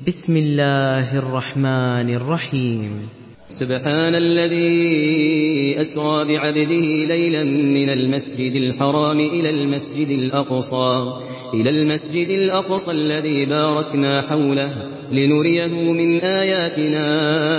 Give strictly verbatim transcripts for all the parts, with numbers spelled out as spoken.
بسم الله الرحمن الرحيم. سبحان الذي أسرى بعبده ليلا من المسجد الحرام إلى المسجد الأقصى إلى المسجد الأقصى الذي باركنا حوله لنريه من آياتنا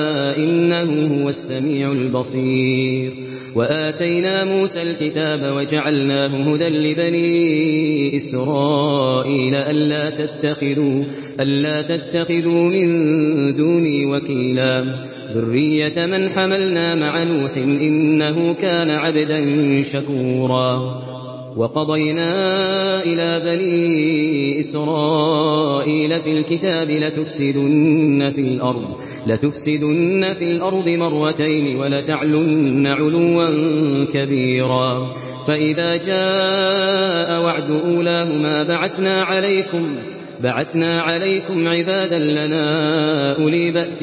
إنه هو السميع البصير. وآتينا موسى الكتاب وجعلناه هدى لبني إسرائيل ألا تتخذوا ألا تتخذوا من دوني وكيلا ذرية من حملنا مع نوح إنه كان عبدا شكورا. وقضينا إلى بني إسرائيل في الكتاب لتفسدن في الأرض لتفسدن في الأرض مرتين ولتعلن علوا كبيرا. فإذا جاء وعد أولاهما بعثنا عليكم بعثنا عليكم عبادا لنا أولي بأس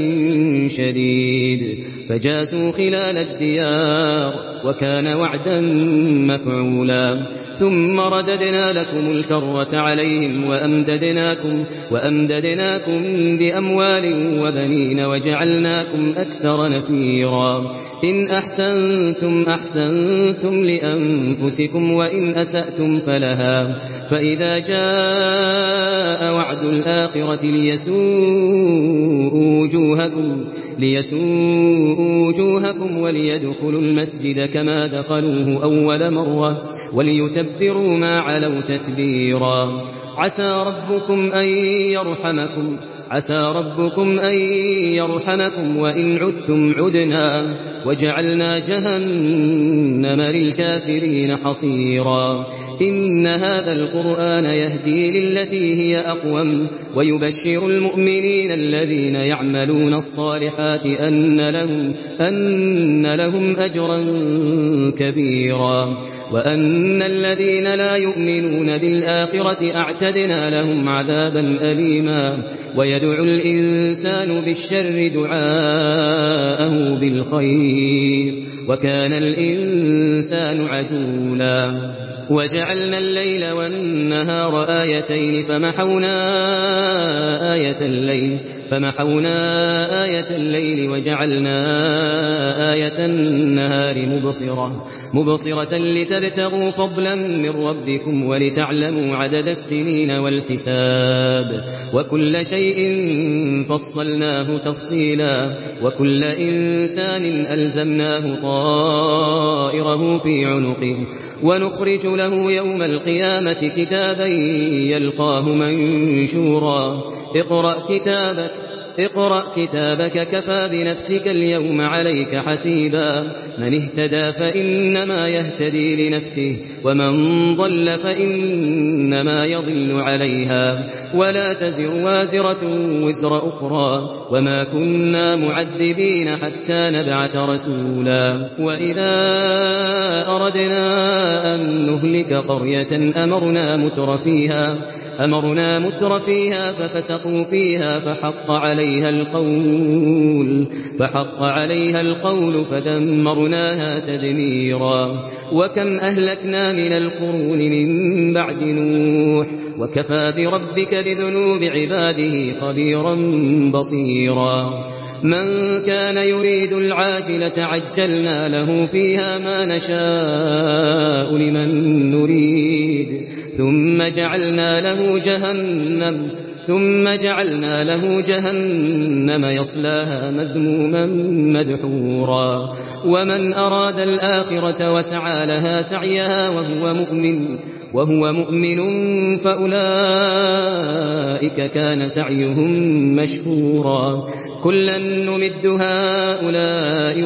شديد فجاسوا خلال الديار وكان وعدا مفعولا. ثم رددنا لكم الكرة عليهم وأمددناكم, وأمددناكم بأموال وبنين وجعلناكم أكثر نفيرا. إن أحسنتم أحسنتم لأنفسكم وإن أسأتم فلها. فإذا جاء وعد الآخرة ليسوءوا وجوهكم, ليسوءوا وجوهكم وليدخلوا المسجد كما دخلوه أول مرة وليتبروا ما علوا تتبيرا. عسى ربكم أن يرحمكم عسى ربكم أن يرحمكم وإن عدتم عدنا وجعلنا جهنم للكافرين حصيرا. إن هذا القرآن يهدي للتي هي أقوم ويبشر المؤمنين الذين يعملون الصالحات أن لهم, أن لهم أجرا كبيرا وأن الذين لا يؤمنون بالآخرة أعتدنا لهم عذابا أليما. ويدعو الإنسان بالشر دعاءه بالخير وكان الإنسان عجولا. وجعلنا الليل والنهار آيتين فمحونا آية الليل فمحونا آية الليل وجعلنا آية النهار مبصرة مبصرة لتبتغوا فضلا من ربكم ولتعلموا عدد السنين والحساب وكل شيء فصلناه تفصيلا. وكل إنسان ألزمناه طائره في عنقه ونخرج له يوم القيامة كتابا يلقاه منشورا. اقرأ كتابك اقرأ كتابك كفى بنفسك اليوم عليك حسيبا. من اهتدى فإنما يهتدي لنفسه ومن ضل فإنما يضل عليها ولا تزر وازرة وزر أخرى وما كنا معذبين حتى نبعث رسولا. وإذا أردنا أن نهلك قرية أمرنا متر فيها أمرنا متر فيها ففسقوا فيها فحق عليها القول فحق عليها القول فدمرناها تدميرا. وكم أهلكنا من القرون من بعد نوح وكفى بربك بذنوب عباده خبيرا بصيرا. من كان يريد العاجلة عجلنا له فيها ما نشاء لمن نريد ثم جعلنا له جهنم ثم جعلنا له جهنم يصلاها مذموما مدحورا. ومن أراد الآخرة وسعى لها سعيها وهو مؤمن وهو مؤمن فأولئك كان سعيهم مشكورا. كلا نمد هؤلاء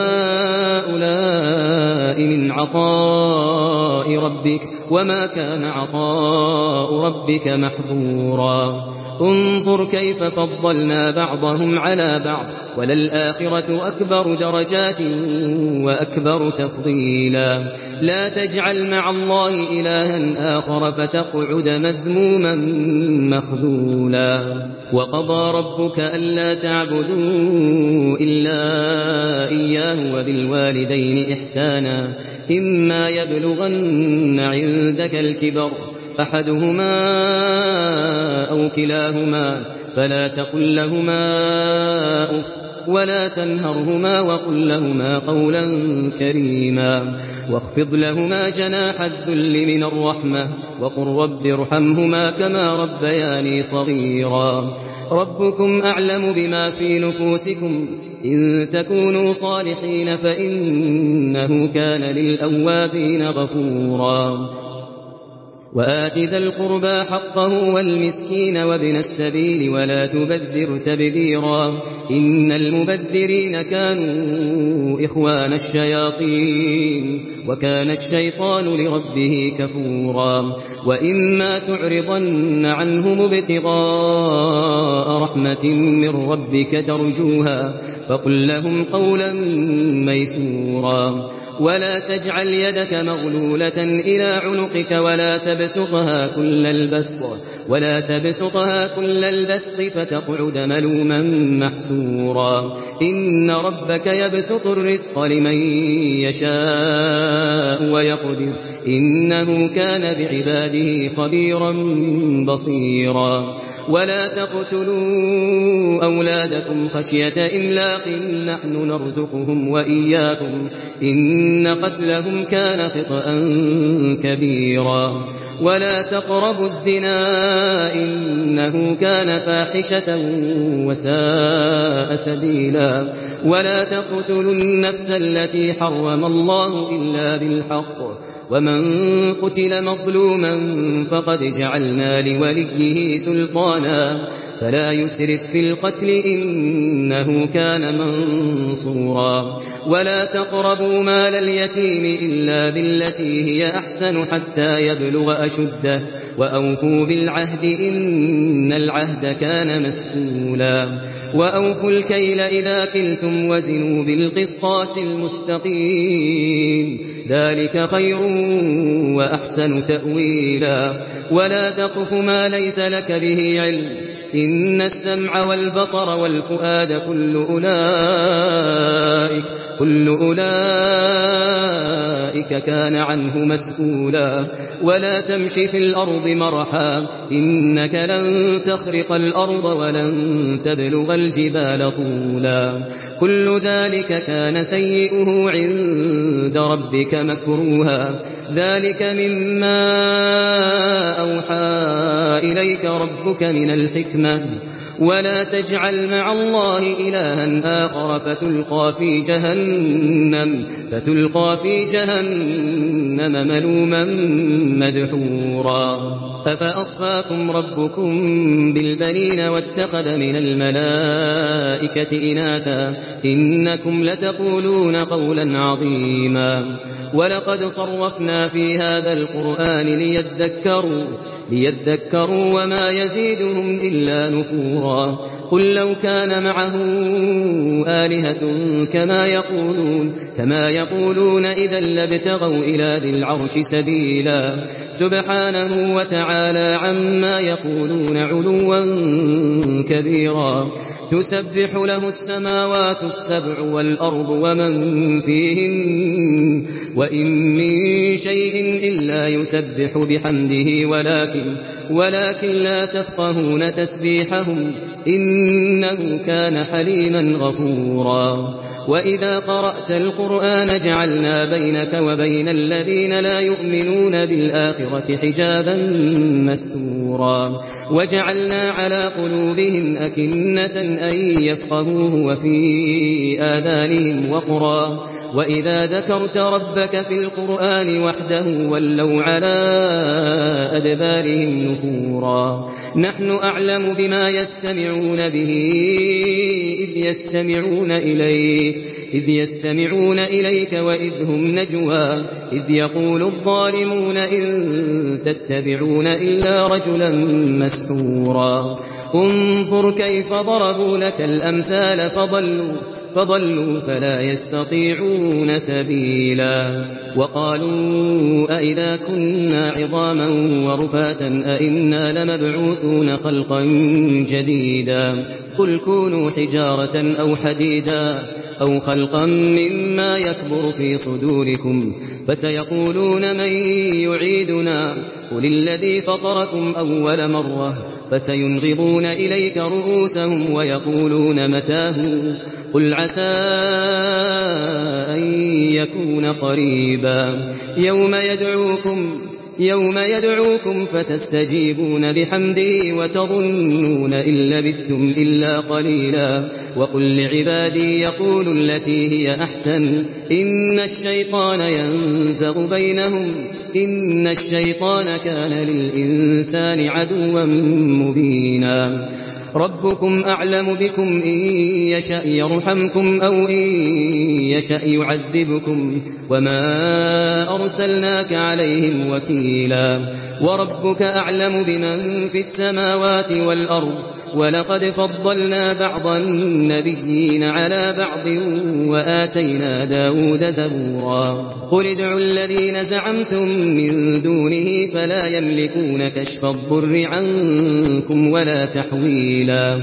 وهؤلاء من عطاء ربك وما كان عطاء ربك محظورا. انظر كيف فضلنا بعضهم على بعض وللآخرة أكبر درجات وأكبر تفضيلا. لا تجعل مع الله إلها آخر فتقعد مذموما مخذولا. وقضى ربك ألا تعبدوا إلا إياه وبالوالدين إحسانا إما يبلغن عندك الكبر أحدهما أو كلاهما فلا تقل لهما أف ولا تنهرهما وقل لهما قولا كريما واخفض لهما جناح الذل من الرحمة وقل رب ارحمهما كما ربياني صغيرا ربكم أعلم بما في نفوسكم إن تكونوا صالحين فإنه كان للأوابين غفورا وآت ذا القربى حقه والمسكين وابن السبيل ولا تبذر تبذيرا إن المبذرين كانوا إخوان الشياطين وكان الشيطان لربه كفورا وإما تعرضن عنهم ابتغاء رحمة من ربك ترجوها فقل لهم قولا ميسورا ولا تجعل يدك مغلولة إلى عنقك ولا تبسطها كل البسط ولا تبسطها كل البسط فتقعد ملوما محسورا إن ربك يبسط الرزق لمن يشاء ويقدر إنه كان بعباده خبيرا بصيرا ولا تقتلوا أولادكم خشية إملاق نحن نرزقهم وإياكم إن قتلهم كان خطأ كبيرا ولا تقربوا الزنا إنه كان فاحشة وساء سبيلا ولا تقتلوا النفس التي حرم الله إلا بالحق ومن قتل مظلوما فقد جعلنا لوليه سلطانا فلا يسرف في القتل إنه كان منصورا ولا تقربوا مال اليتيم إلا بالتي هي أحسن حتى يبلغ أشده وأوفوا بالعهد إن العهد كان مسؤولا وأوفوا الكيل إذا كلتم وزنوا بالقسطاس المستقيم ذلك خير وأحسن تأويلا ولا تقف ما ليس لك به علم إن السمع والبصر والفؤاد كل أولئك كل أولئك كان عنه مسؤولا ولا تمشي في الأرض مرحا إنك لن تخرق الأرض ولن تبلغ الجبال طولا كل ذلك كان سيئه عند ربك مكروها ذلك مما أوحى إليك ربك من الحكمة ولا تجعل مع الله إلها آخر فتلقى في جهنم فتلقى في جهنم ملوما مدحورا أفأصفاكم ربكم بالبنين واتخذ من الملائكة إناثا إنكم لتقولون قولا عظيما ولقد صرفنا في هذا القرآن ليذكروا ليذكروا وما يزيدهم إلا نفورا قل لو كان معه آلهة كما يقولون كما يقولون إذا لابتغوا إلى ذي العرش سبيلا سبحانه وتعالى عما يقولون علوا كبيرا تسبح له السماوات السبع والأرض ومن فيهن وإن من شيء إلا يسبح بحمده ولكن ولكن لا تفقهون تسبيحهم إنه كان حليما غفورا وإذا قرأت القرآن جعلنا بينك وبين الذين لا يؤمنون بالآخرة حجابا مستورا وجعلنا على قلوبهم أكنة أن يفقهوه وفي آذانهم وقرا وإذا ذكرت ربك في القرآن وحده ولوا على أدبارهم نفورا نحن أعلم بما يستمعون به إذ يستمعون إليك إذ يستمعون إليك وإذ هم نجوى إذ يقول الظالمون إن تتبعون إلا رجلا مسحورا انظر كيف ضربوا لك الأمثال فضلوا فضلوا فلا يستطيعون سبيلا وقالوا أئذا كنا عظاما ورفاتا أئنا لمبعوثون خلقا جديدا قل كونوا حجارة أو حديدا أو خلقا مما يكبر في صدوركم فسيقولون من يعيدنا قل الذي فطركم أول مرة فسينغضون إليك رؤوسهم ويقولون متاه قل عسى أن يكون قريبا يوم يدعوكم يوم يدعوكم فتستجيبون بحمده وتظنون إن لبثتم إلا قليلا وقل لعبادي يقولوا التي هي أحسن إن الشيطان ينزغ بينهم إن الشيطان كان للإنسان عدوا مبينا ربكم أعلم بكم إن يشأ يرحمكم أو إن يشأ يعذبكم وما أرسلناك عليهم وكيلا وربك أعلم بمن في السماوات والأرض ولقد فضلنا بعض النبيين على بعض وآتينا داود زبورا قل ادعوا الذين زعمتم من دونه فلا يملكون كشف الضر عنكم ولا تحويلا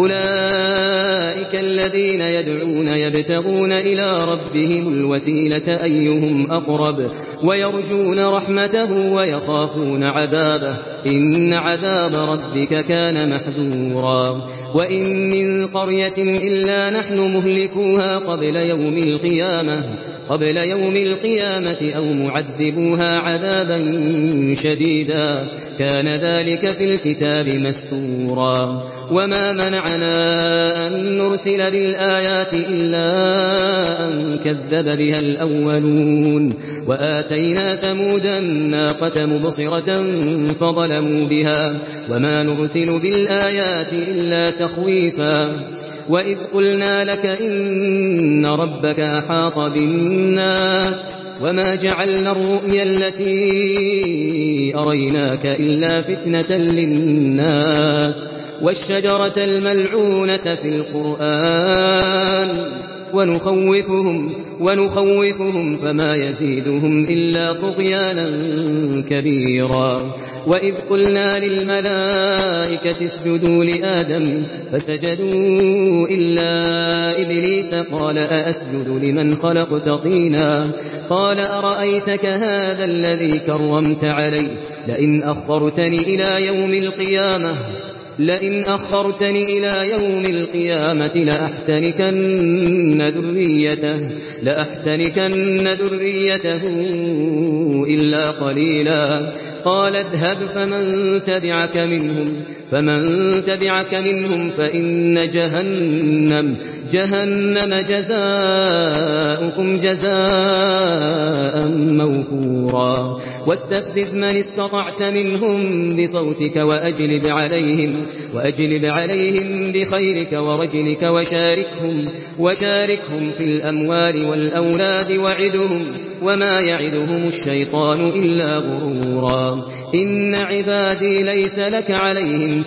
أولئك الذين يدعون يبتغون إلى ربهم الوسيلة أيهم أقرب ويرجون رحمته ويخافون عذابه إن عذاب ربك كان محذورا وإن من قرية إلا نحن مهلكوها قبل يوم القيامة قبل يوم القيامة أو معذبوها عذابا شديدا كان ذلك في الكتاب مسطورا وما منعنا أن نرسل بالآيات إلا أن كذب بها الأولون وآتينا ثمود الناقة مبصرة فظلموا بها وما نرسل بالآيات إلا تخويفا وإذ قلنا لك إن ربك أحاط بالناس وما جعلنا الرؤيا التي أريناك إلا فتنة للناس والشجرة الملعونة في القرآن ونخوفهم ونخوفهم فما يزيدهم إلا طغيانا كبيرا وإذ قلنا للملائكة اسجدوا لآدم فسجدوا إلا إبليس قال أأسجد لمن خلقت طينا قال أرأيتك هذا الذي كرمت علي لئن أخرتني إلى يوم القيامة لئن أخرتني إلى يوم القيامة لأحتنكن ذريته لأحتنكن ذريته إلا قليلا قال اذهب فمن تبعك منهم فمن تبعك منهم فإن جهنم جهنم جزاؤكم جزاء موفورا واستفزز من استطعت منهم بصوتك وأجلب عليهم وأجلب عليهم بخيرك ورجلك وشاركهم وشاركهم في الأموال والأولاد وعدهم وما يعدهم الشيطان إلا غرورا إن عبادي ليس لك عليهم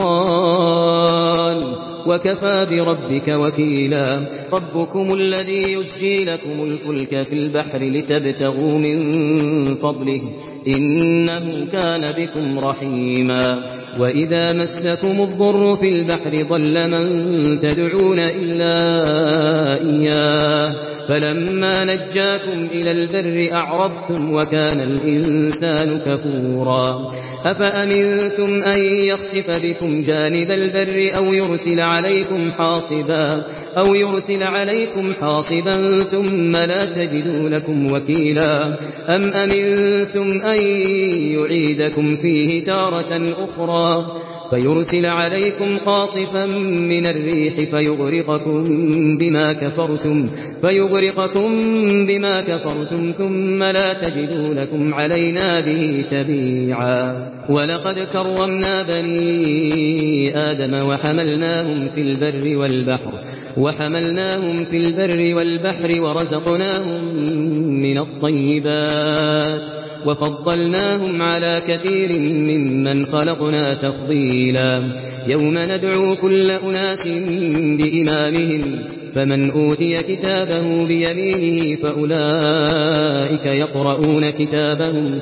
سلطان وكفى بربك وكيلا ربكم الذي يسجي لكم الفلك في البحر لتبتغوا من فضله إنه كان بكم رحيما وإذا مسكم الضر في البحر ضل من تدعون إلا إياه فلما نجاكم إلى البر أعرضتم وكان الإنسان كفورا أفأمنتم أن يخسف بكم جانب البر أو يرسل عليكم حاصبا أو يرسل عليكم حاصبا ثم لا تجدوا لكم وكيلا أم أمنتم أن يعيدكم فيه تارة أخرى فيرسل عليكم قاصفا من الريح فيغرقكم بما كفرتم فيغرقكم بما كفرتم ثم لا تجدوا لكم علينا به تبيعا ولقد كرمنا بني آدم وحملناهم في البر والبحر وحملناهم في البر والبحر ورزقناهم من الطيبات وفضلناهم على كثير ممن خلقنا تفضيلا يوم ندعو كل أناس بإمامهم فمن أوتي كتابه بيمينه فأولئك يقرؤون كتابهم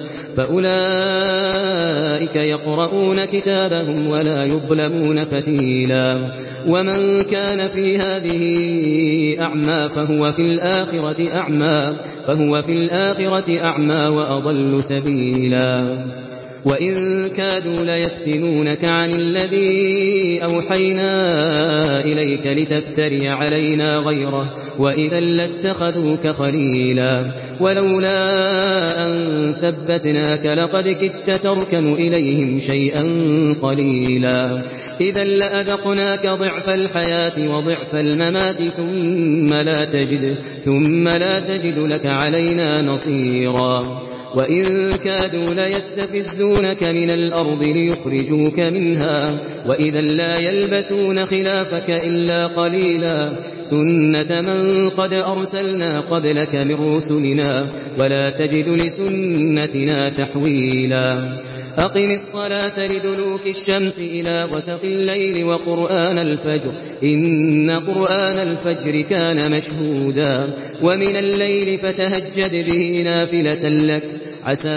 فأولئك يقرؤون كتابهم ولا يظلمون فتيلا ومن كان في هذه أعمى فهو في الآخرة أعمى فهو في الآخرة أعمى وأضل سبيلا وإن كادوا ليفتنونك عن الذي أوحينا إليك لتفتري علينا غيره وإذا لاتخذوك خليلا ولولا أن ثبتناك لقد كدت تركن إليهم شيئا قليلا إذا لأذقناك ضعف الحياة وضعف الممات ثم لا تجد, ثم لا تجد لك علينا نصيرا وإن كادوا ليستفزونك من الأرض ليخرجوك منها وإذا لا يلبثون خلافك إلا قليلا سنة من قد أرسلنا قبلك من رسلنا ولا تجد لسنتنا تحويلا أقم الصلاة لدلوك الشمس إلى غسق الليل وقرآن الفجر إن قرآن الفجر كان مشهودا ومن الليل فتهجد به نافلة لك عسى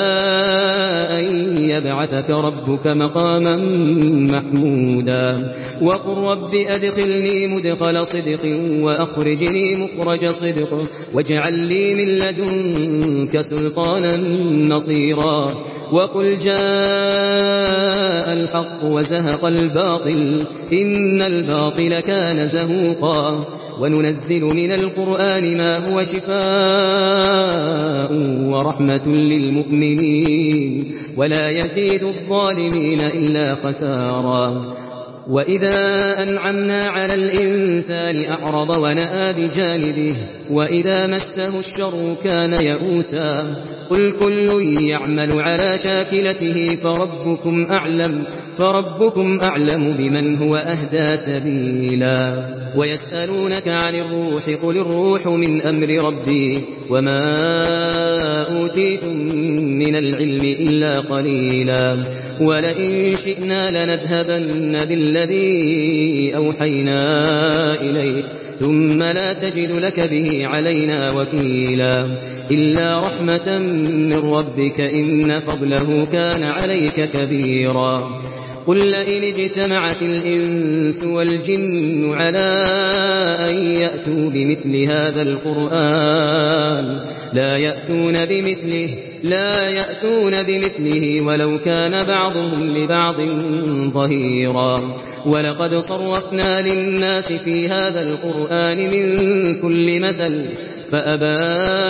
أن يبعثك ربك مقاما محمودا وقل رب أدخلني مدخل صدق وأخرجني مخرج صدق واجعل لي من لدنك سلطانا نصيرا وقل جاء الحق وزهق الباطل إن الباطل كان زهوقا وننزل من القرآن ما هو شفاء ورحمة للمؤمنين ولا يزيد الظالمين إلا خسارا وإذا أنعمنا على الإنسان أعرض ونأى بجانبه وإذا مسه الشر كان يئوسا قل كل يعمل على شاكلته فربكم أعلم, فربكم أعلم بمن هو أهدى سبيلا ويسألونك عن الروح قل الروح من أمر ربي وما أوتيتم من العلم إلا قليلا ولئن شئنا لنذهبن بالذي أوحينا إليك ثم لا تجد لك به علينا وكيلا إلا رحمة من ربك إن فضله كان عليك كبيرا قل لئن اجتمعت الإنس والجن على أن يأتوا بمثل هذا القرآن لا يأتون بمثله لا يأتون بمثله ولو كان بعضهم لبعض ظهيرا ولقد صرفنا للناس في هذا القرآن من كل مثل فأبى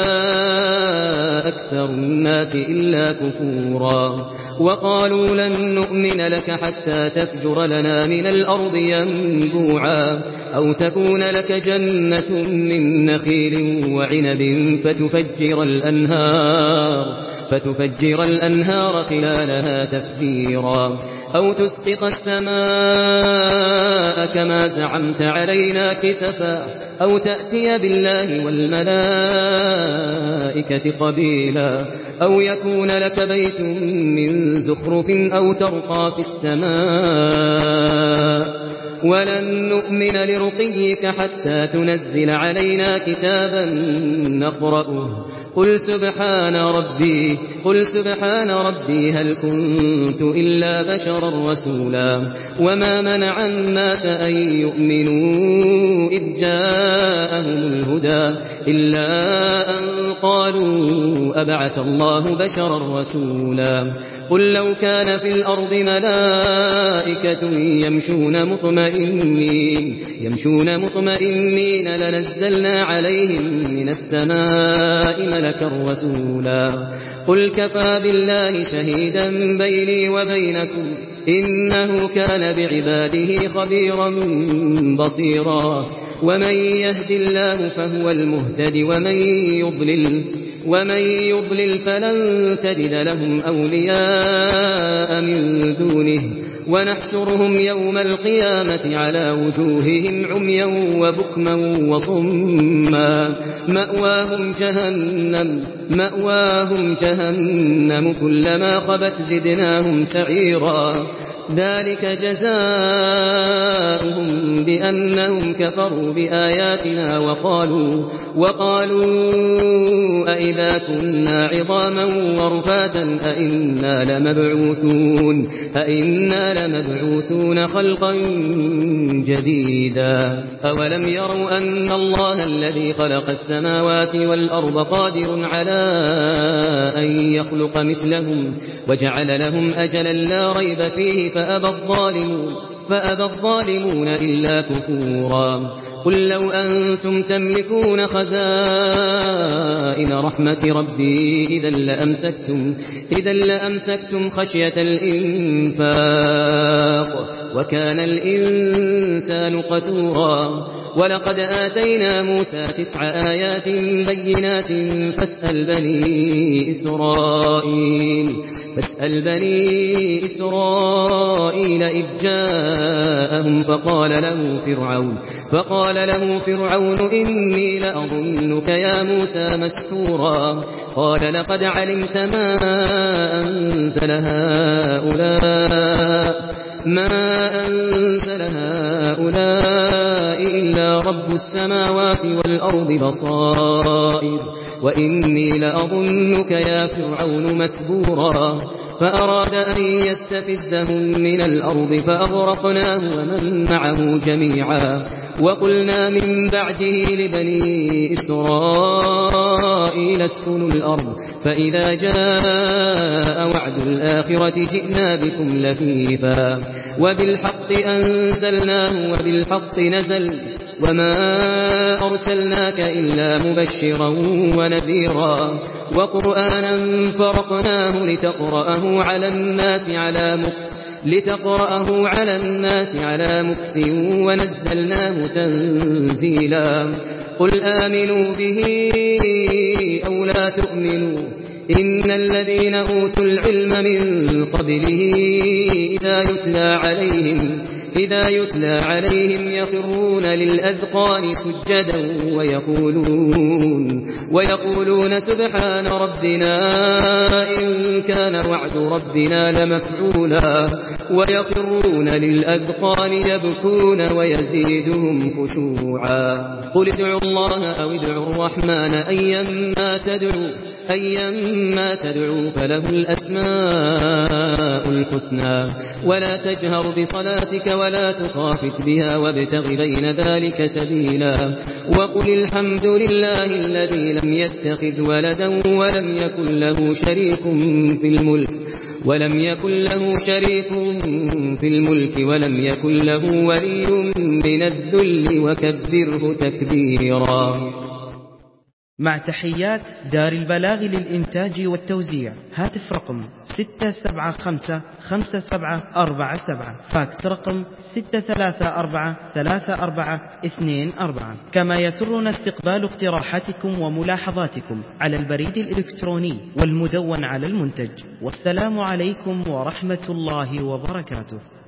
أكثر الناس إلا كفورا وقالوا لن نؤمن لك حتى تفجر لنا من الأرض ينبوعا أو تكون لك جنة من نخيل وعنب فتفجر الأنهار فتفجر الأنهار خلالها تفجيرا أو تسقط السماء كما زعمت علينا كسفا أو تأتي بالله والملائكة قبيلا أو يكون لك بيت من زخرف أو ترقى في السماء ولن نؤمن لرقيك حتى تنزل علينا كتابا نقرأه قل سبحان ربي قل سبحان ربي هل كنت إلا بشرا رسولا وما منع الناس أن يؤمنوا إذ جاءهم الهدى إلا أن قالوا أبعث الله بشرا رسولا قل لو كان في الأرض ملائكة يمشون مطمئنين يمشون مطمئنين لنزلنا عليهم من السماء ملكا رسولا قل كفى بالله شهيدا بيني وبينكم إنه كان بعباده خبيرا بصيرا ومن يهد الله فهو المهتد ومن يضلل ومن يضلل فلن تجد لهم أولياء من دونه ونحشرهم يوم القيامة على وجوههم عميا وبكما وصما مأواهم جهنم مأواهم جهنم كلما خبت زدناهم سعيرا ذلك جزاؤهم بأنهم كفروا بآياتنا وقالوا وقالوا أئذا كنا عظاما ورفاتا أئنا لمبعوثون أئنا لمبعوثون خلقا جديدا أولم يروا أن الله الذي خلق السماوات والأرض قادر على أن يخلق مثلهم وجعل لهم أجلا لا ريب فيه فأبى الظالمون فأبى الظالمون إلا كفورا قل لو أنتم تملكون خزائن رحمة ربي إذا لأمسكتم إذا لأمسكتم خشية الإنفاق وكان الإنسان قتورا ولقد آتينا موسى تسع آيات بينات فاسأل بني إسرائيل فاسأل بني إسرائيل إذ جاءهم فقال له فرعون فقال له فرعون إني لأظنك يا موسى مسحورا قال لقد علمت ما أنزل هؤلاء ما أنزل هؤلاء إلا رب السماوات والأرض بصائر وإني لأظنك يا فرعون مسبورا فأراد أن يستفزهم من الأرض فأغرقناه ومن معه جميعا وقلنا من بعده لبني إسرائيل اسكنوا الأرض فإذا جاء وعد الآخرة جئنا بكم لفيفا وبالحق أنزلناه وبالحق نزل وما أرسلناك إلا مبشرا ونذيرا وقرآنا فرقناه لتقرأه على الناس على مكث لتقرأه على الناس على مكث ونزلناه تنزيلا قل آمنوا به أو لا تؤمنوا إن الذين أوتوا العلم من قبله إذا يتلى عليهم إذا يتلى عليهم يخرون للأذقان سجدا ويقولون ويقولون سبحان ربنا إن كان وعد ربنا لمفعولا ويخرون للأذقان يبكون ويزيدهم خشوعا قل ادعوا الله أو ادعوا الرحمن أيما تدعوا أيما تدعوا فله الأسماء الحسنى ولا تجهر بصلاتك ولا تخافت بها وابتغ بين ذلك سبيلا وقل الحمد لله الذي لم يتخذ ولدا ولم يكن له شريك في الملك ولم يكن له شريك في الملك ولم يكن له ولي من الذل وكبره تكبيرا. مع تحيات دار البلاغ للإنتاج والتوزيع. هاتف رقم ستة سبعة خمسة خمسة سبعة أربعة سبعة. فاكس رقم ستة ثلاثة أربعة ثلاثة أربعة اثنين أربعة. كما يسرنا استقبال اقتراحاتكم وملاحظاتكم على البريد الإلكتروني والمدون على المنتج. والسلام عليكم ورحمة الله وبركاته.